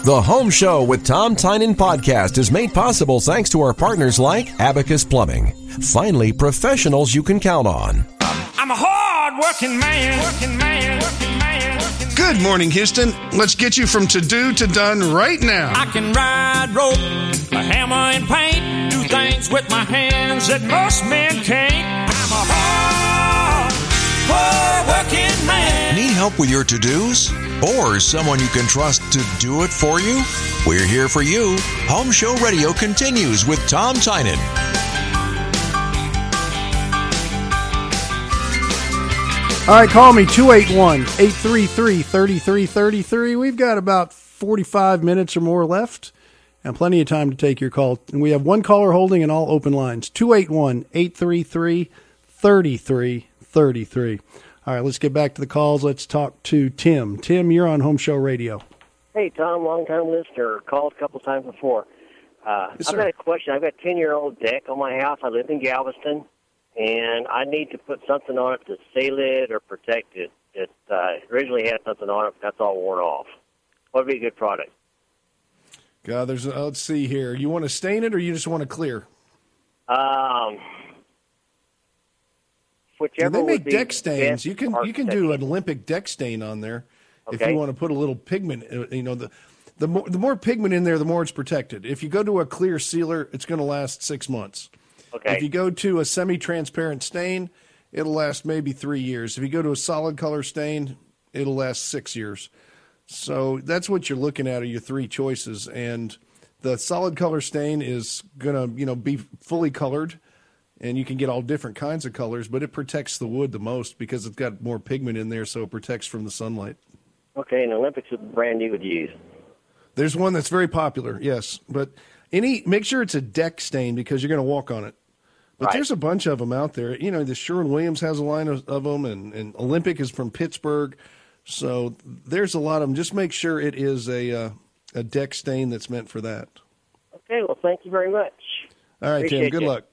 The Home Show with Tom Tynan podcast is made possible thanks to our partners like Abacus Plumbing. Finally, professionals you can count on. I'm a hard-working man. Good morning, Houston. Let's get you from to-do to done right now. I can ride rope, a hammer and paint, do things with my hands that most men can't. I'm a hard-working man. Need help with your to-dos? Or someone you can trust to do it for you? We're here for you. Home Show Radio continues with Tom Tynan. All right, call me, 281-833-3333. We've got about 45 minutes or more left and plenty of time to take your call. And we have one caller holding and all open lines, 281-833-3333. All right, let's get back to the calls. Let's talk to Tim. Tim, you're on Home Show Radio. Hey, Tom, long-time listener. Called a couple times before. Yes, I've got a question. I've got a 10-year-old deck on my house. I live in Galveston, and I need to put something on it to seal it or protect it. It originally had something on it, but that's all worn off. What would be a good product? God, let's see here. You want to stain it or you just want to clear? Whichever they make would be deck stains. You can do an architecture. Olympic deck stain on there if Okay. you want to put a little pigment. The more pigment in there, the more it's protected. If you go to a clear sealer, it's going to last 6 months. Okay. If you go to a semi-transparent stain, it'll last maybe 3 years. If you go to a solid color stain, it'll last 6 years. So that's what you're looking at are your three choices. And the solid color stain is going to, be fully colored, and you can get all different kinds of colors, but it protects the wood the most because it's got more pigment in there, so it protects from the sunlight. Okay, and Olympics is the brand you would use. There's one that's very popular, yes, but make sure it's a deck stain because you're going to walk on it. But Right. There's a bunch of them out there. The Sherwin-Williams has a line of them, and Olympic is from Pittsburgh. So there's a lot of them. Just make sure it is a deck stain that's meant for that. Okay, well, thank you very much. All right, Tim, Appreciate good you. luck.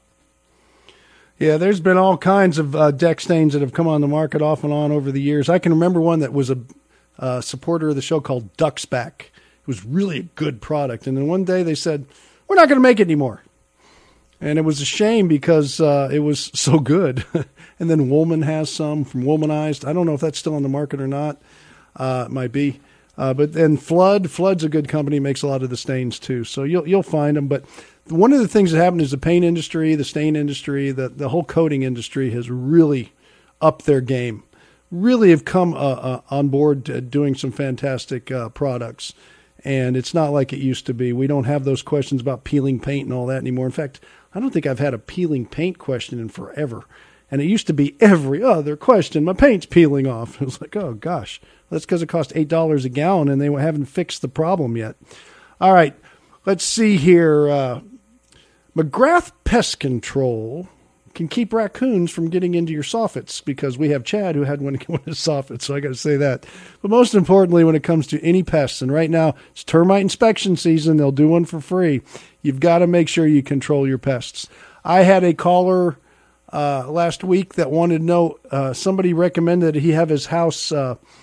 Yeah, there's been all kinds of deck stains that have come on the market off and on over the years. I can remember one that was a supporter of the show called Ducksback. It was really a good product. And then one day they said, we're not going to make it anymore. And it was a shame because it was so good. And then Woolman has some from Woolmanized. I don't know if that's still on the market or not. It might be. But then Flood's a good company, makes a lot of the stains too. So you'll find them. But one of the things that happened is the paint industry, the stain industry, the whole coating industry has really upped their game. Really have come on board doing some fantastic products. And it's not like it used to be. We don't have those questions about peeling paint and all that anymore. In fact, I don't think I've had a peeling paint question in forever. And it used to be every other question, my paint's peeling off. It was like, oh, gosh, that's because it cost $8 a gallon and they haven't fixed the problem yet. All right, let's see here. McGrath Pest Control can keep raccoons from getting into your soffits because we have Chad who had one in his soffit, so I got to say that. But most importantly, when it comes to any pests, and right now it's termite inspection season, they'll do one for free. You've got to make sure you control your pests. I had a caller last week that wanted to know, somebody recommended he have his house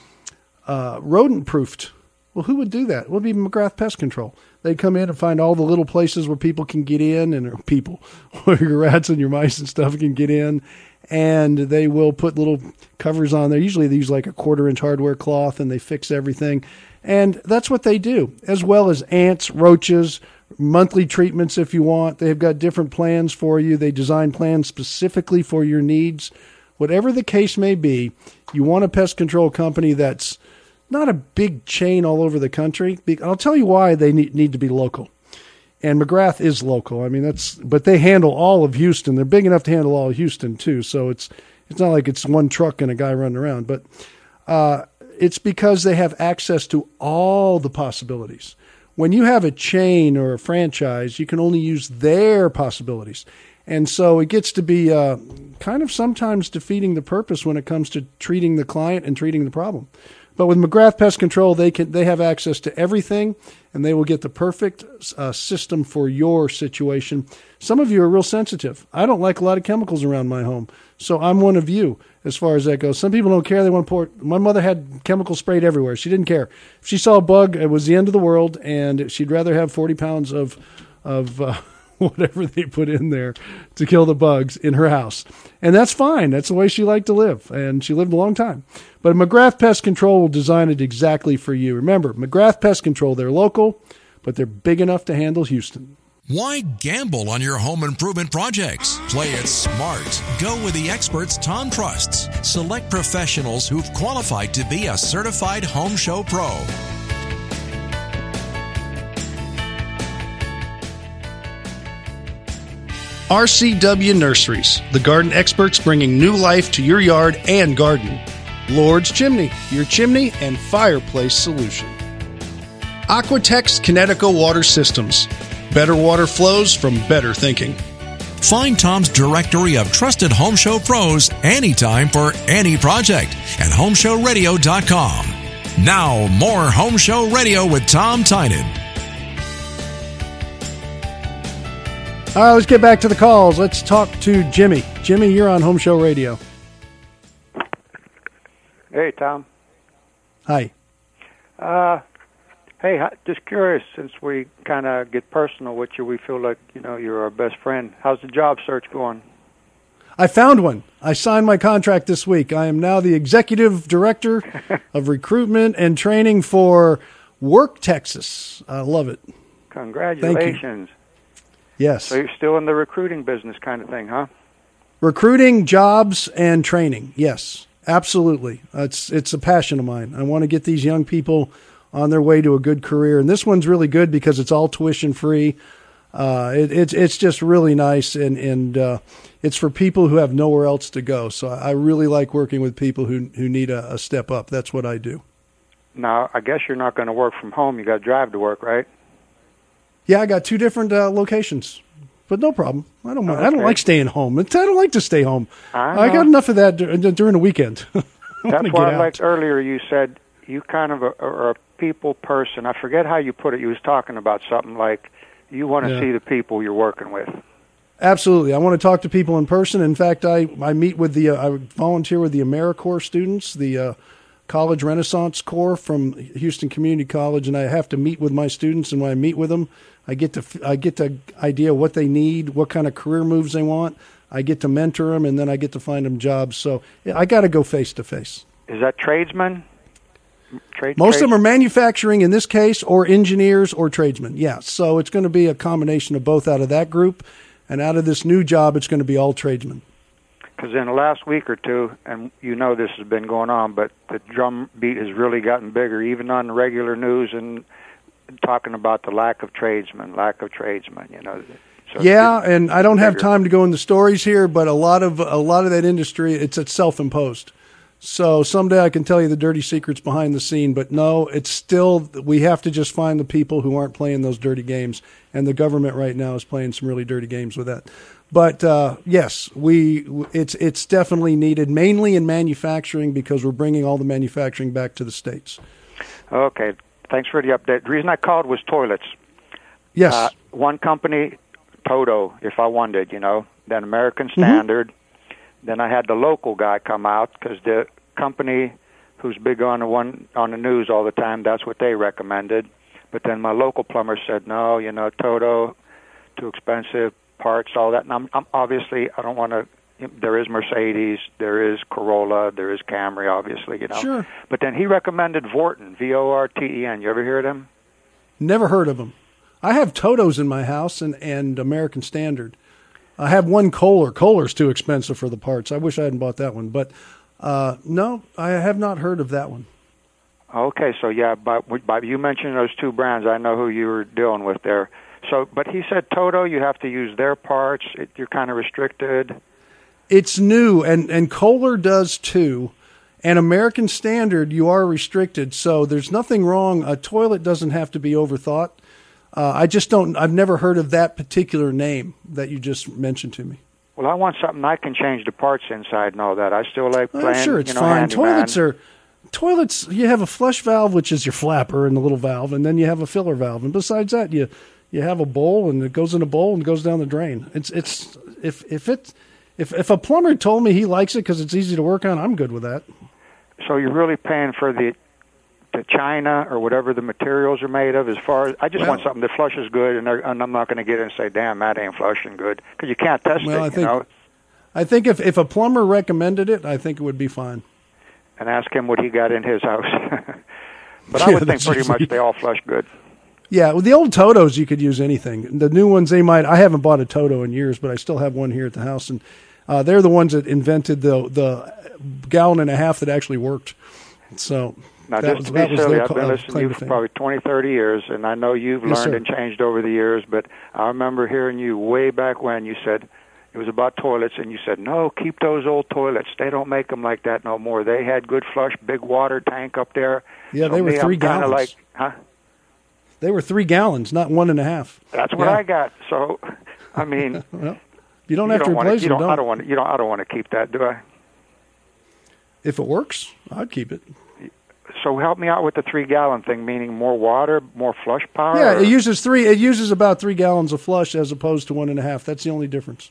rodent-proofed. Well, who would do that? It would be McGrath Pest Control. They'd come in and find all the little places where people can get in, and where your rats and your mice and stuff can get in, and they will put little covers on there. Usually they use like a 1/4-inch hardware cloth, and they fix everything. And that's what they do, as well as ants, roaches, monthly treatments if you want. They've got different plans for you. They design plans specifically for your needs. Whatever the case may be, you want a pest control company that's not a big chain all over the country. I'll tell you why they need to be local. And McGrath is local. I mean, but they handle all of Houston. They're big enough to handle all of Houston too. So it's not like it's one truck and a guy running around, but it's because they have access to all the possibilities. When you have a chain or a franchise, you can only use their possibilities. And so it gets to be kind of sometimes defeating the purpose when it comes to treating the client and treating the problem. But with McGrath Pest Control, they have access to everything, and they will get the perfect system for your situation. Some of you are real sensitive. I don't like a lot of chemicals around my home, so I'm one of you. as far as that goes. Some people don't care. They want to pour. My mother had chemical sprayed everywhere. She didn't care. If she saw a bug, it was the end of the world, and she'd rather have 40 pounds of whatever they put in there to kill the bugs in her house. And that's fine. That's the way she liked to live, and she lived a long time. But McGrath Pest Control will design it exactly for you. Remember, McGrath Pest Control, they're local, but they're big enough to handle Houston. Why gamble on your home improvement projects? Play it smart. Go with the experts Tom trusts. Select professionals who've qualified to be a certified Home Show Pro. RCW Nurseries, the garden experts bringing new life to your yard and garden. Lord's Chimney, your chimney and fireplace solution. Aquatex Kinetico Water Systems, better water flows from better thinking. Find Tom's directory of trusted Home Show pros anytime for any project at HomeShowRadio.com. Now, more Home Show Radio with Tom Tynan. All right, let's get back to the calls. Let's talk to Jimmy. Jimmy, you're on Home Show Radio. Hey, Tom. Hi. Hey, just curious, since we kind of get personal with you, we feel like, you're our best friend. How's the job search going? I found one. I signed my contract this week. I am now the executive director of recruitment and training for Work Texas. I love it. Congratulations. Yes. So you're still in the recruiting business kind of thing, huh? Recruiting, jobs, and training. Yes, absolutely. It's a passion of mine. I want to get these young people on their way to a good career. And this one's really good because it's all tuition free. It's just really nice. And it's for people who have nowhere else to go. So I really like working with people who need a step up. That's what I do. Now, I guess you're not going to work from home. You got to drive to work, right? Yeah, I got 2 different locations, but no problem. I don't mind. Okay. I don't like staying home. I don't like to stay home. I got enough of that during the weekend. That's why I liked earlier you said you kind of are a people person. I forget how you put it. You was talking about something like you want to see the people you're working with. Absolutely. I want to talk to people in person. In fact, I meet with I volunteer with the AmeriCorps students, the College Renaissance Corps from Houston Community College, and I have to meet with my students. And when I meet with them, I get to idea what they need, what kind of career moves they want. I get to mentor them, and then I get to find them jobs. So I got to go face to face. Is that tradesmen? Most of them are manufacturing in this case, or engineers or tradesmen. Yeah, so it's going to be a combination of both out of that group, and out of this new job, it's going to be all tradesmen. Because in the last week or two, and this has been going on, but the drum beat has really gotten bigger, even on the regular news, and talking about the lack of tradesmen. So yeah, and I don't have time to go into stories here, but a lot of that industry, it's self-imposed. So someday I can tell you the dirty secrets behind the scene, but no, it's still, we have to just find the people who aren't playing those dirty games, and the government right now is playing some really dirty games with that. But yes, it's definitely needed, mainly in manufacturing, because we're bringing all the manufacturing back to the States. Okay, thanks for the update. The reason I called was toilets. Yes. One company, Toto, if I wanted, then American Standard. Then I had the local guy come out because the company who's big on the news all the time, that's what they recommended. But then my local plumber said, no, Toto, too expensive, parts, all that. And I'm obviously, I don't want to, there is Mercedes, there is Corolla, there is Camry, obviously, Sure. But then he recommended Vorten, Vorten. You ever hear of him? Never heard of them. I have Totos in my house and American Standard. I have one Kohler. Kohler's too expensive for the parts. I wish I hadn't bought that one. But no, I have not heard of that one. Okay, so yeah, by you mentioned those 2 brands, I know who you were dealing with there. So, but he said Toto, you have to use their parts. You're kind of restricted. It's new, and Kohler does too. And American Standard, you are restricted. So there's nothing wrong. A toilet doesn't have to be overthought. I've never heard of that particular name that you just mentioned to me. Well, I want something I can change the parts inside and all that. I still like playing, sure, it's fine. Handyman. Toilets, you have a flush valve, which is your flapper and the little valve, and then you have a filler valve. And besides that, you have a bowl, and it goes in a bowl and goes down the drain. If If a plumber told me he likes it because it's easy to work on, I'm good with that. So you're really paying for the china or whatever the materials are made of. As far as I just want something that flushes good, and I'm not going to get in and say, "Damn, that ain't flushing good," because you can't test it. I think if a plumber recommended it, I think it would be fine. And ask him what he got in his house. But I would think pretty much they all flush good. Yeah, with the old Totos, you could use anything. The new ones, I haven't bought a Toto in years, but I still have one here at the house, and they're the ones that invented the gallon and a half that actually worked. So. Now, just to be silly, I've been listening to you for probably 20, 30 years, and I know you've learned and changed over the years, but I remember hearing you way back when you said it was about toilets, and you said, no, keep those old toilets. They don't make them like that no more. They had good flush, big water tank up there. Yeah, so they were 3 gallons. They were 3 gallons, not 1.5. That's what I got. So, I mean... well, you don't have to replace them, I don't want to keep that, do I? If it works, I'd keep it. So help me out with the 3-gallon thing, meaning more water, more flush power? Yeah, it uses about 3 gallons of flush as opposed to 1.5. That's the only difference.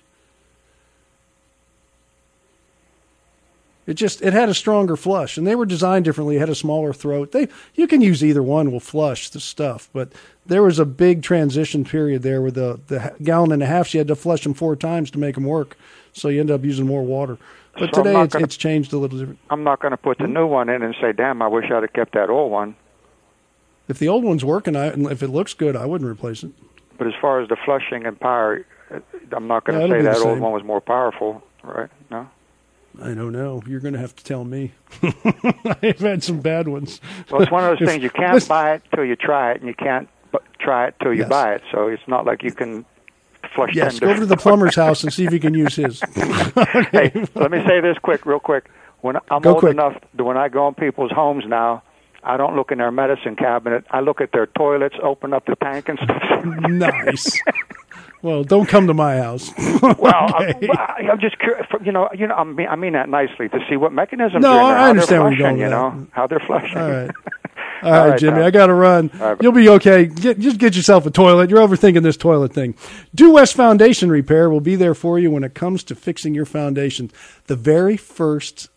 It had a stronger flush, and they were designed differently. It had a smaller throat. You can use either one will flush the stuff, but there was a big transition period there where the gallon and a half, you had to flush them 4 times to make them work, so you end up using more water. But so today it's changed a little different. I'm not going to put the new one in and say, damn, I wish I'd have kept that old one. If the old one's working, and if it looks good, I wouldn't replace it. But as far as the flushing and power, I'm not going to say that old one was more powerful, right? No? I don't know. You're going to have to tell me. I've had some bad ones. Well, it's one of those things. You can't buy it till you try it, and you can't try it till you buy it. So it's not like you can flush. Yes, go over to the plumber's house and see if you can use his. Okay. Hey, let me say this real quick. When I'm old enough, when I go in people's homes now, I don't look in their medicine cabinet. I look at their toilets, open up the tank and stuff. Nice. Well, don't come to my house. Well, okay. I'm just curious. I mean that nicely to see what mechanisms. No, I understand where you're going. How they're flushing. All right. All right, Jimmy, I got to run. Right, you'll be okay. Just get yourself a toilet. You're overthinking this toilet thing. Due West Foundation Repair will be there for you when it comes to fixing your foundation. The very first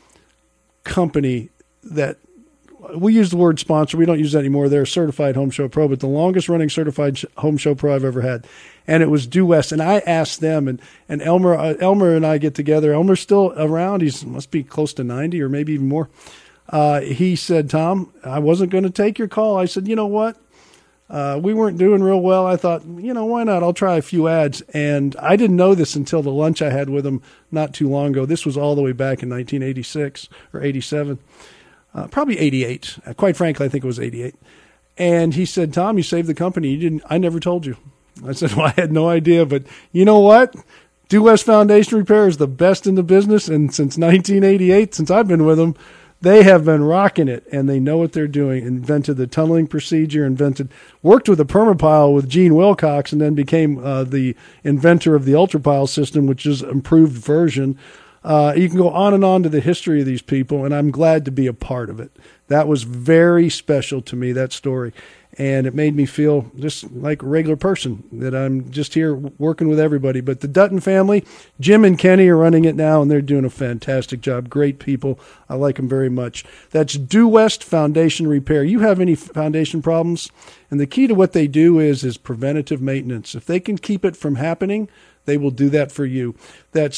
company that we use the word sponsor. We don't use that anymore. They're a certified home show pro, but the longest running certified home show pro I've ever had. And it was Due West. And I asked them, and Elmer and I get together. Elmer's still around. He must be close to 90 or maybe even more. He said, Tom, I wasn't going to take your call. I said, you know what? We weren't doing real well. I thought, why not? I'll try a few ads. And I didn't know this until the lunch I had with him not too long ago. This was all the way back in 1986 or 87, probably 88. Quite frankly, I think it was 88. And he said, Tom, you saved the company. I never told you. I said, well, I had no idea, but you know what? Due West Foundation Repair is the best in the business. And since 1988, since I've been with them, they have been rocking it, and they know what they're doing. Invented the tunneling procedure, worked with a permapile with Gene Wilcox, and then became the inventor of the UltraPile system, which is an improved version. You can go on and on to the history of these people, and I'm glad to be a part of it. That was very special to me, that story. And it made me feel just like a regular person, that I'm just here working with everybody. But the Dutton family, Jim and Kenny are running it now, and they're doing a fantastic job. Great people. I like them very much. That's Due West Foundation Repair. You have any foundation problems? And the key to what they do is preventative maintenance. If they can keep it from happening, they will do that for you. That's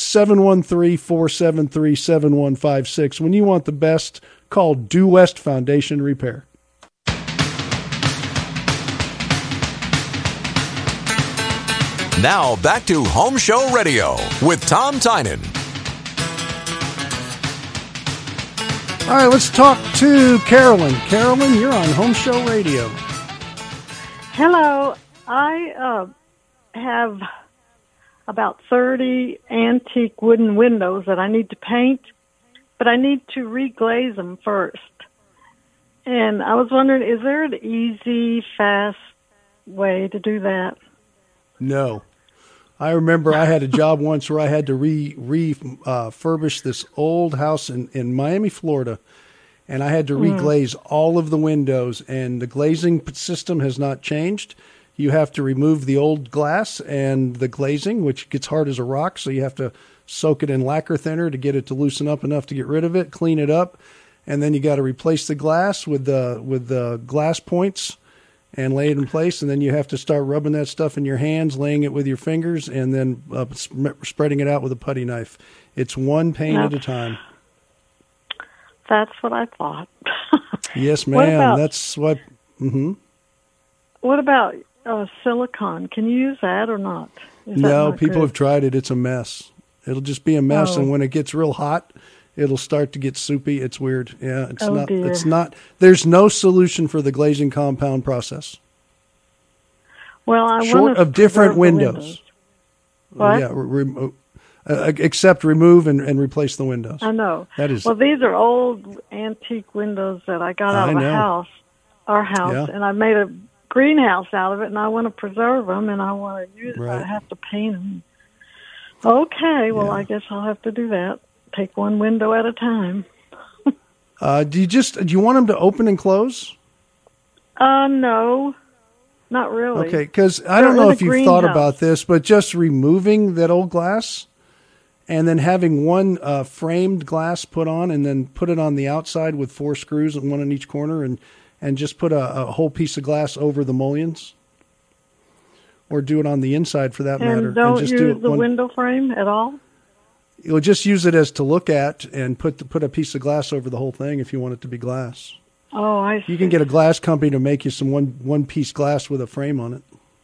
713-473-7156. When you want the best, call Due West Foundation Repair. Now back to Home Show Radio with Tom Tynan. All right, let's talk to Carolyn. Carolyn, you're on Home Show Radio. Hello. I have about 30 antique wooden windows that I need to paint, but I need to reglaze them first. And I was wondering, is there an easy, fast way to do that? No. I remember I had a job once where I had to refurbish this old house in Miami, Florida, and I had to reglaze all of the windows, and the glazing system has not changed. You have to remove the old glass and the glazing, which gets hard as a rock, so you have to soak it in lacquer thinner to get it to loosen up enough to get rid of it, clean it up, and then you got to replace the glass with the glass points and lay it in place, and then you have to start rubbing that stuff in your hands, laying it with your fingers, and then spreading it out with a putty knife. It's one paint at a time. That's what I thought. Yes, ma'am. That's what... Mm-hmm. What about silicone? Can you use that or not? No, people have tried it. It's a mess. It'll just be a mess, and when it gets real hot, it'll start to get soupy. It's weird. Yeah, dear. It's not. There's no solution for the glazing compound process. Well, short of different windows. What? Yeah, except remove and replace the windows. I know. That is. Well, these are old antique windows that I got out of our house, and I made a greenhouse out of it, and I want to preserve them, and I want to use it. I have to paint them. Okay, well, I guess I'll have to do that. Take one window at a time. Do you want them to open and close? No, not really. Okay, because I don't know if you've thought about this, but just removing that old glass and then having one framed glass put on, and then put it on the outside with 4 screws and one in each corner, and just put a whole piece of glass over the mullions. Or do it on the inside for that matter. And don't just use the window frame at all? You'll just use it as to look at and put a piece of glass over the whole thing if you want it to be glass. Oh, I see. You can get a glass company to make you some one-piece glass with a frame on it.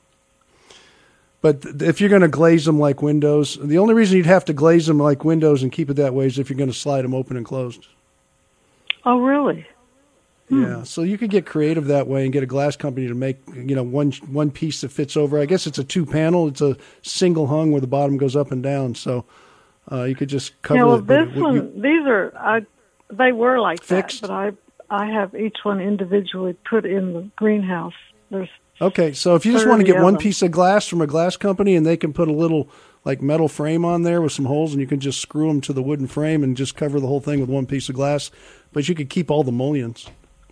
But if you're going to glaze them like windows, the only reason you'd have to glaze them like windows and keep it that way is if you're going to slide them open and closed. Oh, really? Yeah, so you could get creative that way and get a glass company to make, one piece that fits over. I guess it's a 2-panel. It's a single hung where the bottom goes up and down. So you could just cover it. Yeah, well, they were like fixed? That, but I have each one individually put in the greenhouse. Okay, so if you just want to get one piece of glass from a glass company, and they can put a little metal frame on there with some holes, and you can just screw them to the wooden frame and just cover the whole thing with one piece of glass. But you could keep all the mullions.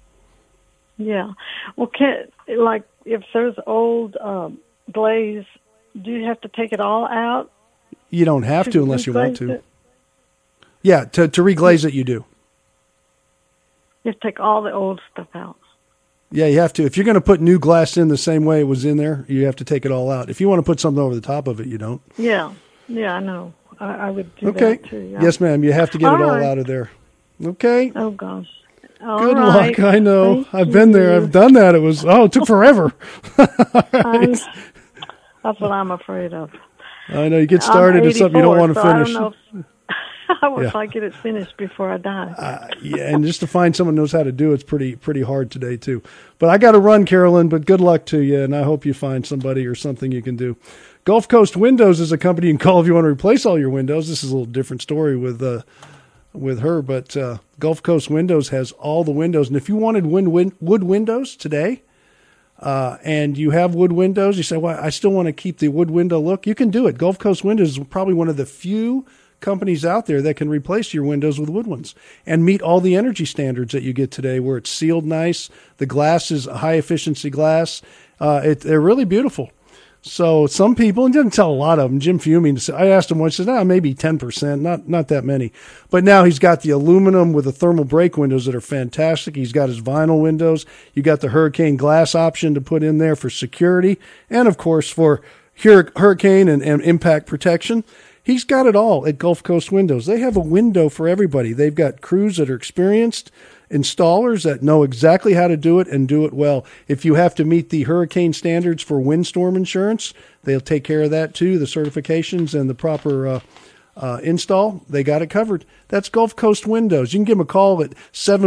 Yeah. Well, if there's old glaze, do you have to take it all out? You don't have to unless you want to. Yeah, to reglaze it, you do. You have to take all the old stuff out. Yeah, you have to. If you're going to put new glass in the same way it was in there, you have to take it all out. If you want to put something over the top of it, you don't. Yeah, I know. I would do that too. Yeah. Yes, ma'am. You have to get it all out of there. Okay. Oh, gosh. Good luck. I know. I've been there. I've done that. It took forever. That's what I'm afraid of. I know. You get started at something you don't want to finish. I don't know if I get it finished before I die. And just to find someone who knows how to do it's pretty hard today, too. But I got to run, Carolyn, but good luck to you, and I hope you find somebody or something you can do. Gulf Coast Windows is a company you can call if you want to replace all your windows. This is a little different story with her, but Gulf Coast Windows has all the windows. And if you wanted wood windows today, and you have wood windows, you say, well, I still want to keep the wood window look, you can do it. Gulf Coast Windows is probably one of the few companies out there that can replace your windows with wood ones and meet all the energy standards that you get today, where it's sealed nice, the glass is high efficiency glass. They're really beautiful. So some people, and didn't tell a lot of them, Jim Fuming, I asked him once, he said, maybe 10%, not that many. But now he's got the aluminum with the thermal break windows that are fantastic. He's got his vinyl windows. You got the hurricane glass option to put in there for security. And of course for hurricane and impact protection. He's got it all at Gulf Coast Windows. They have a window for everybody. They've got crews that are experienced, installers that know exactly how to do it and do it well. If you have to meet the hurricane standards for windstorm insurance, they'll take care of that too, the certifications and the proper install. They got it covered. That's Gulf Coast Windows. You can give them a call at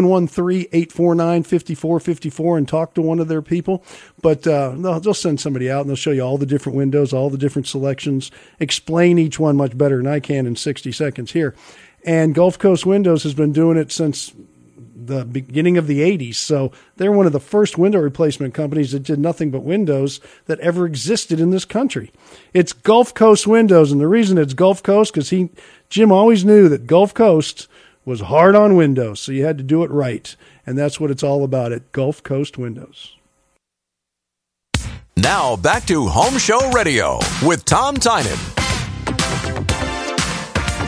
713-849-5454 and talk to one of their people. But they'll send somebody out and they'll show you all the different windows, all the different selections, explain each one much better than I can in 60 seconds here. And Gulf Coast Windows has been doing it since the beginning of the 80s. So they're one of the first window replacement companies that did nothing but windows that ever existed in this country. It's Gulf Coast Windows. And the reason it's Gulf Coast, because Jim always knew that Gulf Coast was hard on windows. So you had to do it right. And that's what it's all about at Gulf Coast Windows. Now back to Home Show Radio with Tom Tynan.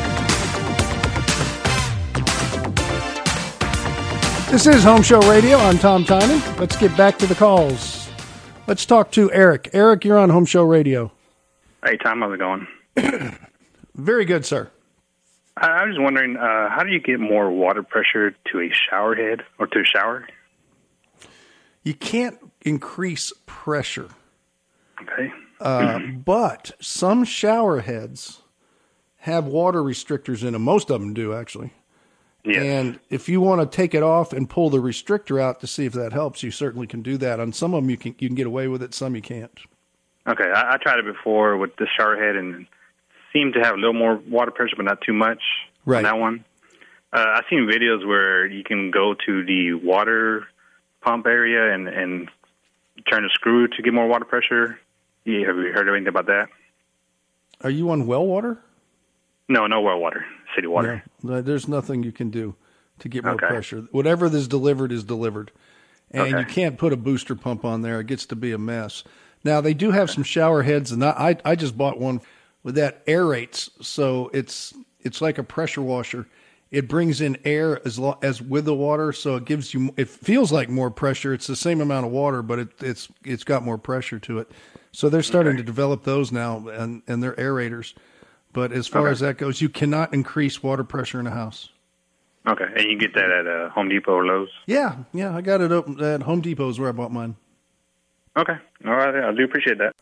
This is Home Show Radio. I'm Tom Tynan. Let's get back to the calls. Let's talk to Eric. Eric, you're on Home Show Radio. Hey, Tom, how's it going? Very good, sir. I was wondering, how do you get more water pressure to a shower head or to a shower? You can't increase pressure. Okay. But some shower heads have water restrictors in them. Most of them do, actually. Yes. And if you want to take it off and pull the restrictor out to see if that helps, you certainly can do that. On some of them, you can get away with it. Some you can't. Okay. I tried it before with the shower head and seemed to have a little more water pressure, but not too much on that one. I've seen videos where you can go to the water pump area and turn the screw to get more water pressure. Have you heard anything about that? Are you on well water? No well water. City water. No, there's nothing you can do to get more pressure. Whatever is delivered is delivered. And you can't put a booster pump on there. It gets to be a mess. Now, they do have some shower heads, and I just bought one with that aerates. So it's like a pressure washer. It brings in air as with the water, so it feels like more pressure. It's the same amount of water, but it's got more pressure to it. So they're starting to develop those now, and they're aerators. But as far as that goes, you cannot increase water pressure in a house. Okay, and you get that at Home Depot or Lowe's? Yeah, I got it at Home Depot is where I bought mine. Okay, all right, I do appreciate that.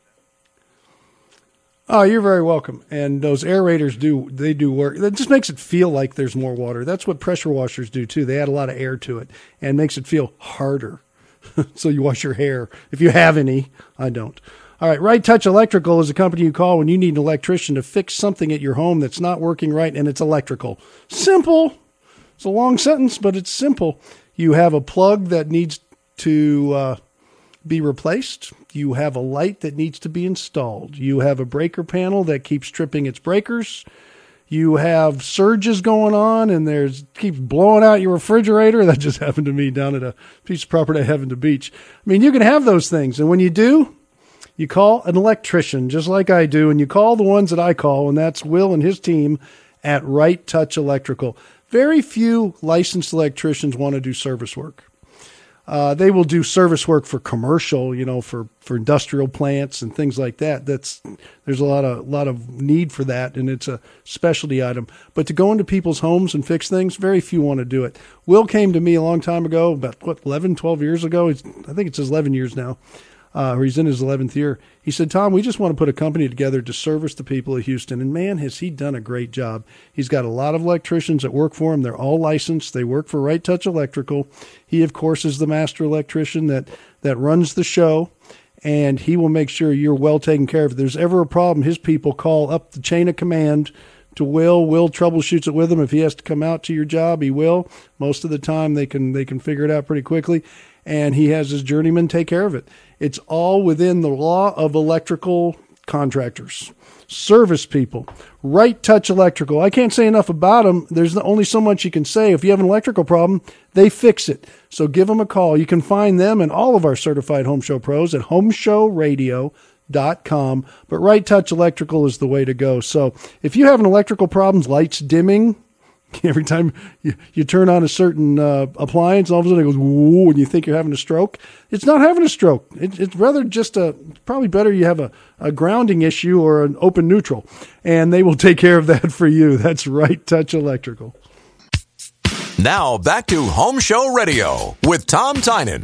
Oh, you're very welcome. And those aerators do work. That just makes it feel like there's more water. That's what pressure washers do too. They add a lot of air to it and makes it feel harder. So you wash your hair if you have any. I don't. All right, Right Touch Electrical is a company you call when you need an electrician to fix something at your home that's not working right, and it's electrical. Simple. It's a long sentence, but it's simple. You have a plug that needs to be replaced. You have a light that needs to be installed. You have a breaker panel that keeps tripping its breakers. You have surges going on, and keeps blowing out your refrigerator. That just happened to me down at a piece of property I have in the beach. I mean, you can have those things, and when you do, you call an electrician, just like I do, and you call the ones that I call, and that's Will and his team at Right Touch Electrical. Very few licensed electricians want to do service work. They will do service work for commercial, for industrial plants and things like that. There's a lot of need for that, and it's a specialty item. But to go into people's homes and fix things, very few want to do it. Will came to me a long time ago, about 11, 12 years ago. I think it's 11 years now. Or he's in his 11th year. He said, Tom, we just want to put a company together to service the people of Houston. And man, has he done a great job. He's got a lot of electricians that work for him. They're all licensed. They work for Right Touch Electrical. He, of course, is the master electrician that runs the show. And he will make sure you're well taken care of. If there's ever a problem, his people call up the chain of command to Will. Will troubleshoots it with him. If he has to come out to your job, he will. Most of the time, they can figure it out pretty quickly. And he has his journeyman take care of it. It's all within the law of electrical contractors, service people. Right Touch Electrical. I can't say enough about them. There's only so much you can say. If you have an electrical problem, they fix it. So give them a call. You can find them and all of our certified Home Show pros at homeshowradio.com. But Right Touch Electrical is the way to go. So if you have an electrical problem, lights dimming, every time you turn on a certain appliance, all of a sudden it goes, whoa, and you think you're having a stroke. It's not having a stroke. It's rather just probably better you have a grounding issue or an open neutral, and they will take care of that for you. That's Right Touch Electrical. Now back to Home Show Radio with Tom Tynan.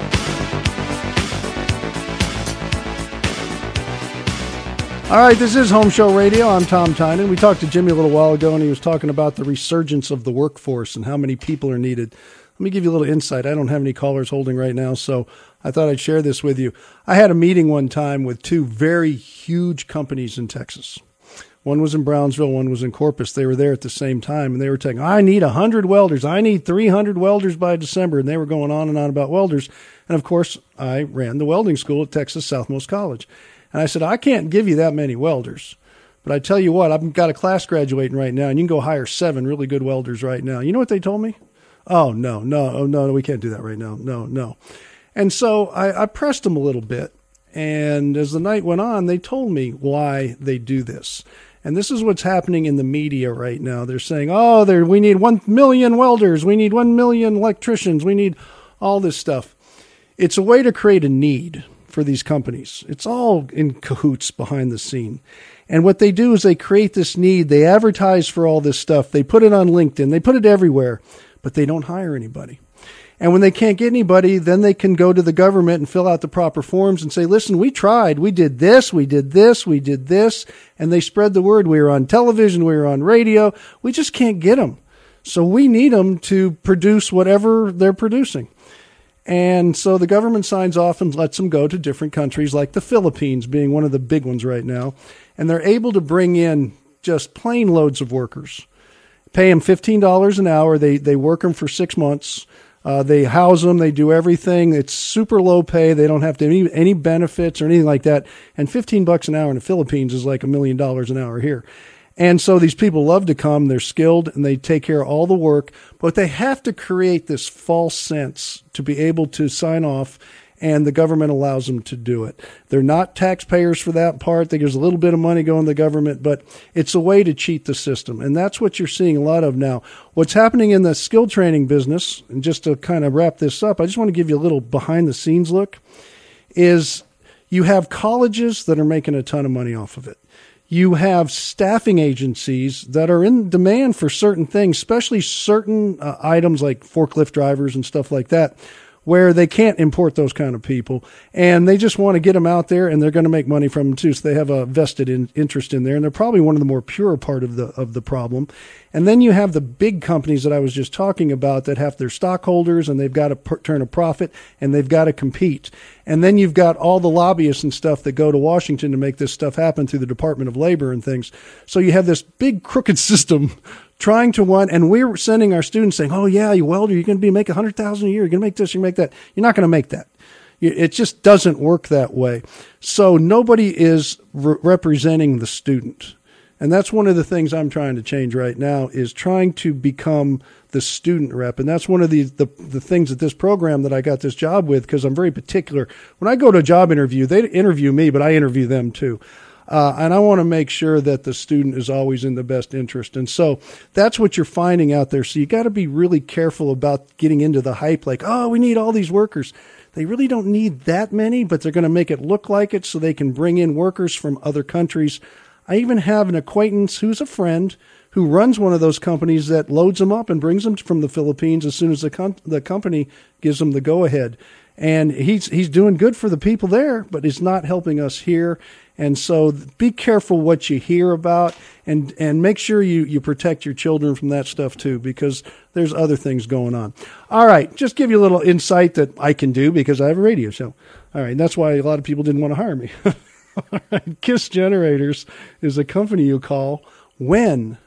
All right, this is Home Show Radio. I'm Tom Tynan. We talked to Jimmy a little while ago, and he was talking about the resurgence of the workforce and how many people are needed. Let me give you a little insight. I don't have any callers holding right now, so I thought I'd share this with you. I had a meeting one time with two very huge companies in Texas. One was in Brownsville, one was in Corpus. They were there at the same time, and they were saying, I need 100 welders. I need 300 welders by December, and they were going on and on about welders. And, of course, I ran the welding school at Texas Southmost College. And I said, I can't give you that many welders. But I tell you what, I've got a class graduating right now, and you can go hire 7 really good welders right now. You know what they told me? Oh, no, we can't do that right now. No. And so I pressed them a little bit. And as the night went on, they told me why they do this. And this is what's happening in the media right now. They're saying, we need 1 million welders. We need 1 million electricians. We need all this stuff. It's a way to create a need for these companies. It's all in cahoots behind the scene. And what they do is they create this need. They advertise for all this stuff. They put it on LinkedIn. They put it everywhere, but they don't hire anybody. And when they can't get anybody, then they can go to the government and fill out the proper forms and say, listen, we tried. We did this. We did this. We did this. And they spread the word. We were on television. We were on radio. We just can't get them. So we need them to produce whatever they're producing. And so the government signs off and lets them go to different countries, like the Philippines being one of the big ones right now. And they're able to bring in just plane loads of workers, pay them $15 an hour. They work them for 6 months. They house them. They do everything. It's super low pay. They don't have to any benefits or anything like that. And $15 an hour in the Philippines is like $1 million an hour here. And so these people love to come. They're skilled and they take care of all the work, but they have to create this false sense to be able to sign off, and the government allows them to do it. They're not taxpayers for that part. There's a little bit of money going to the government, but it's a way to cheat the system. And that's what you're seeing a lot of now. What's happening in the skill training business, and just to kind of wrap this up, I just want to give you a little behind the scenes look, is you have colleges that are making a ton of money off of it. You have staffing agencies that are in demand for certain things, especially certain items like forklift drivers and stuff like that, where they can't import those kind of people. And they just want to get them out there, and they're going to make money from them too. So they have a vested interest in there. And they're probably one of the more pure part of the problem. And then you have the big companies that I was just talking about that have their stockholders, and they've got to turn a profit, and they've got to compete. And then you've got all the lobbyists and stuff that go to Washington to make this stuff happen through the Department of Labor and things. So you have this big crooked system trying to run, and we're sending our students saying, oh yeah, you welder, you're going to be making $100,000 a year. You're going to make this, you're going to make that. You're not going to make that. It just doesn't work that way. So nobody is representing the student. And that's one of the things I'm trying to change right now, is trying to become the student rep. And that's one of the things that this program that I got this job with, because I'm very particular. When I go to a job interview, they interview me, but I interview them too. And I want to make sure that the student is always in the best interest. And so that's what you're finding out there. So you got to be really careful about getting into the hype like, oh, we need all these workers. They really don't need that many, but they're going to make it look like it so they can bring in workers from other countries. I even have an acquaintance who's a friend who runs one of those companies that loads them up and brings them from the Philippines as soon as the company gives them the go-ahead. And he's doing good for the people there, but it's not helping us here. And so be careful what you hear about, and make sure you protect your children from that stuff too, because there's other things going on. All right, just give you a little insight that I can do because I have a radio show. All right, and that's why a lot of people didn't want to hire me. All right, KISS Generators is a company you call when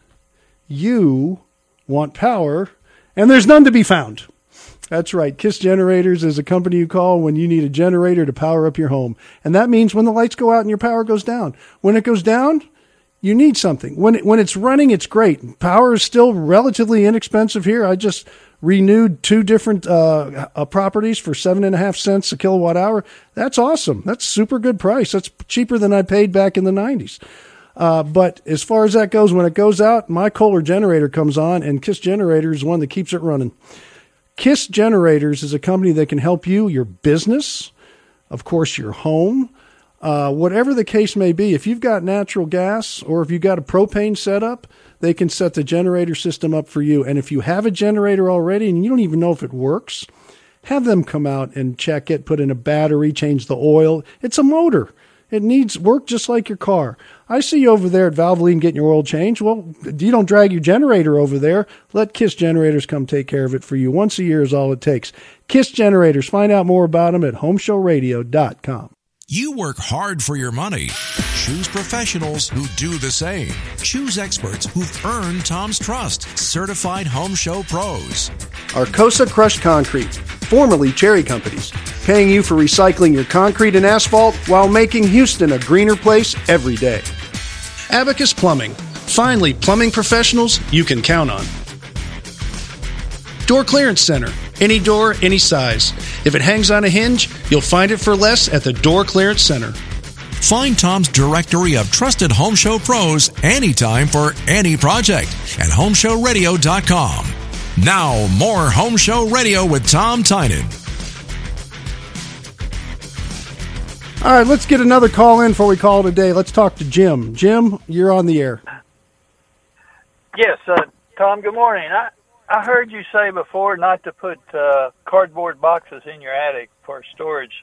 you want power and there's none to be found. That's right. KISS Generators is a company you call when you need a generator to power up your home. And that means when the lights go out and your power goes down. When it goes down, you need something. When it's running, it's great. Power is still relatively inexpensive here. I just renewed 2 different properties for 7.5 cents a kilowatt hour. That's awesome. That's super good price. That's cheaper than I paid back in the 90s. But as far as that goes, when it goes out, my Kohler generator comes on, and KISS Generator is one that keeps it running. KISS Generators is a company that can help you, your business, of course, your home, whatever the case may be. If you've got natural gas or if you've got a propane setup, they can set the generator system up for you. And if you have a generator already and you don't even know if it works, have them come out and check it, put in a battery, change the oil. It's a motor. It needs work just like your car. I see you over there at Valvoline getting your oil changed. Well, you don't drag your generator over there. Let KISS Generators come take care of it for you. Once a year is all it takes. KISS Generators. Find out more about them at homeshowradio.com. You work hard for your money. Choose professionals who do the same. Choose experts who've earned Tom's trust. Certified Home Show pros. Arcosa Crushed Concrete, formerly Cherry Companies, paying you for recycling your concrete and asphalt while making Houston a greener place every day. Abacus Plumbing, finally plumbing professionals you can count on. Door Clearance Center, any door, any size. If it hangs on a hinge, you'll find it for less at the Door Clearance Center. Find Tom's directory of trusted home show pros anytime for any project at homeshowradio.com. Now, more Home Show Radio with Tom Tynan. All right, let's get another call in before we call it a day. Let's talk to Jim. Jim, you're on the air. Yes, Tom, good morning. I heard you say before not to put cardboard boxes in your attic for storage.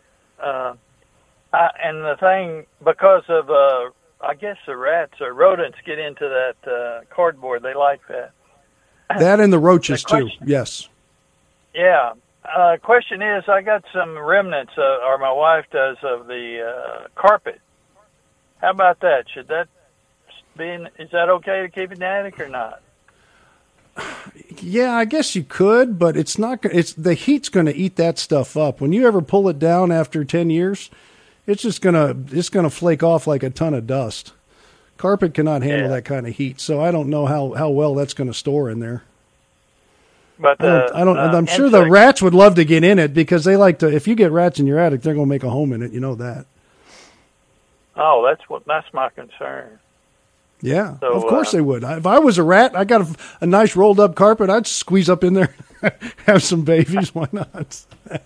And the thing, because of, I guess the rats or rodents get into that cardboard. They like that. That and the roaches, too, yes. Yeah. Question is, I got some remnants, or my wife does, of the carpet. How about that? Should that is that okay to keep in the attic or not? Yeah, I guess you could, but it's not. The heat's going to eat that stuff up. When you ever pull it down after 10 years, it's just gonna flake off like a ton of dust. Carpet cannot handle that kind of heat, so I don't know how well that's going to store in there. But I'm sure the rats would love to get in it because they like to. If you get rats in your attic, they're going to make a home in it. You know that. Oh, that's my concern. Yeah, so, of course they would. If I was a rat, I got a nice rolled up carpet, I'd squeeze up in there, have some babies. Why not?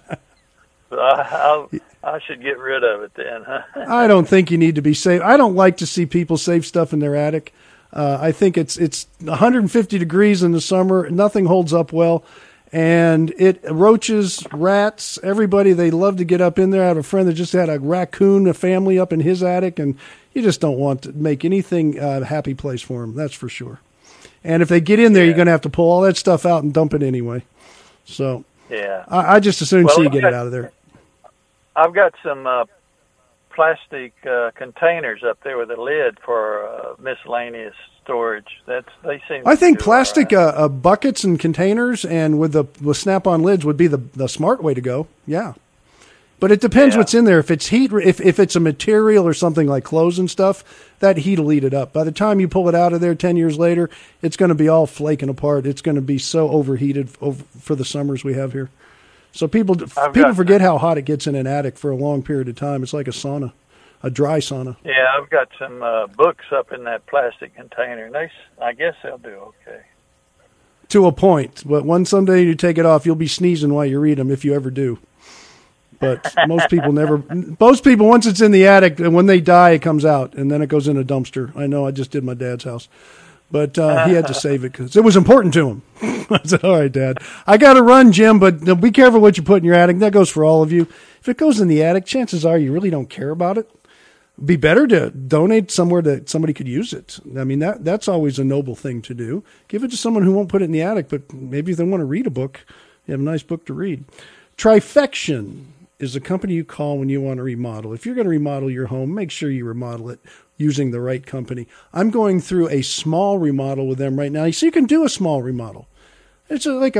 I should get rid of it then, huh? I don't think you need to be safe. I don't like to see people save stuff in their attic. I think it's 150 degrees in the summer. Nothing holds up well. And roaches, rats, everybody, they love to get up in there. I have a friend that just had a raccoon, a family up in his attic, and you just don't want to make anything a happy place for them. That's for sure. And if they get in there, you're going to have to pull all that stuff out and dump it anyway. So yeah, I just as soon see you get it out of there. I've got some plastic containers up there with a lid for miscellaneous storage. They seem. I think plastic buckets and containers and with snap-on lids would be the smart way to go. Yeah, but it depends what's in there. If it's heat, if it's a material or something like clothes and stuff, that heat will eat it up. By the time you pull it out of there 10 years later, it's going to be all flaking apart. It's going to be so overheated for the summers we have here. So people forget how hot it gets in an attic for a long period of time. It's like a sauna, a dry sauna. Yeah, I've got some books up in that plastic container. And I guess they'll do okay. To a point, but someday you take it off, you'll be sneezing while you read them if you ever do. But most people never. Most people, once it's in the attic, and when they die, it comes out, and then it goes in a dumpster. I know. I just did my dad's house. But he had to save it because it was important to him. I said, all right, Dad. I got to run, Jim, but be careful what you put in your attic. That goes for all of you. If it goes in the attic, chances are you really don't care about it. It'd be better to donate somewhere that somebody could use it. I mean, that's always a noble thing to do. Give it to someone who won't put it in the attic, but maybe if they want to read a book, you have a nice book to read. Trifection is a company you call when you want to remodel. If you're going to remodel your home, make sure you remodel it using the right company. I'm going through a small remodel with them right now. So you can do a small remodel. It's like a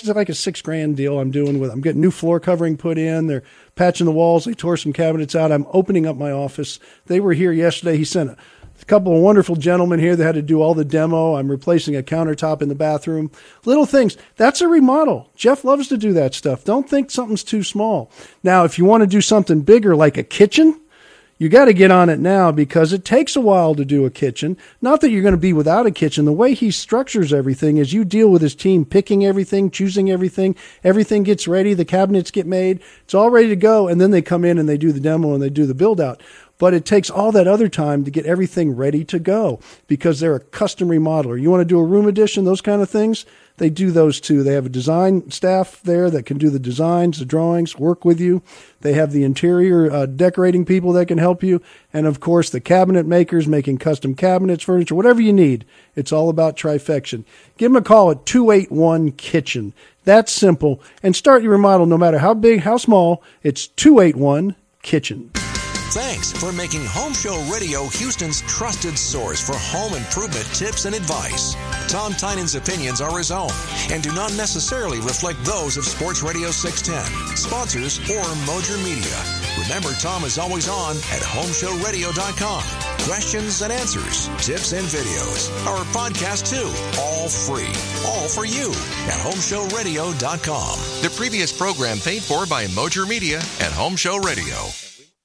$6,000 deal I'm doing with. I'm getting new floor covering put in. They're patching the walls. They tore some cabinets out. I'm opening up my office. They were here yesterday. He sent a couple of wonderful gentlemen here that had to do all the demo. I'm replacing a countertop in the bathroom. Little things. That's a remodel. Jeff loves to do that stuff. Don't think something's too small. Now, if you want to do something bigger like a kitchen, you got to get on it now because it takes a while to do a kitchen. Not that you're going to be without a kitchen. The way he structures everything is you deal with his team picking everything, choosing everything. Everything gets ready. The cabinets get made. It's all ready to go. And then they come in and they do the demo and they do the build out. But it takes all that other time to get everything ready to go because they're a custom remodeler. You want to do a room addition, those kind of things? They do those too. They have a design staff there that can do the designs, the drawings, work with you. They have the interior decorating people that can help you. And, of course, the cabinet makers making custom cabinets, furniture, whatever you need. It's all about Trifection. Give them a call at 281-KITCHEN. That's simple. And start your remodel no matter how big, how small. It's 281-KITCHEN. Thanks for making Home Show Radio Houston's trusted source for home improvement tips and advice. Tom Tynan's opinions are his own and do not necessarily reflect those of Sports Radio 610, sponsors, or Mojer Media. Remember, Tom is always on at homeshowradio.com. Questions and answers, tips and videos, our podcast too, all free, all for you at homeshowradio.com. The previous program paid for by Mojer Media and Home Show Radio.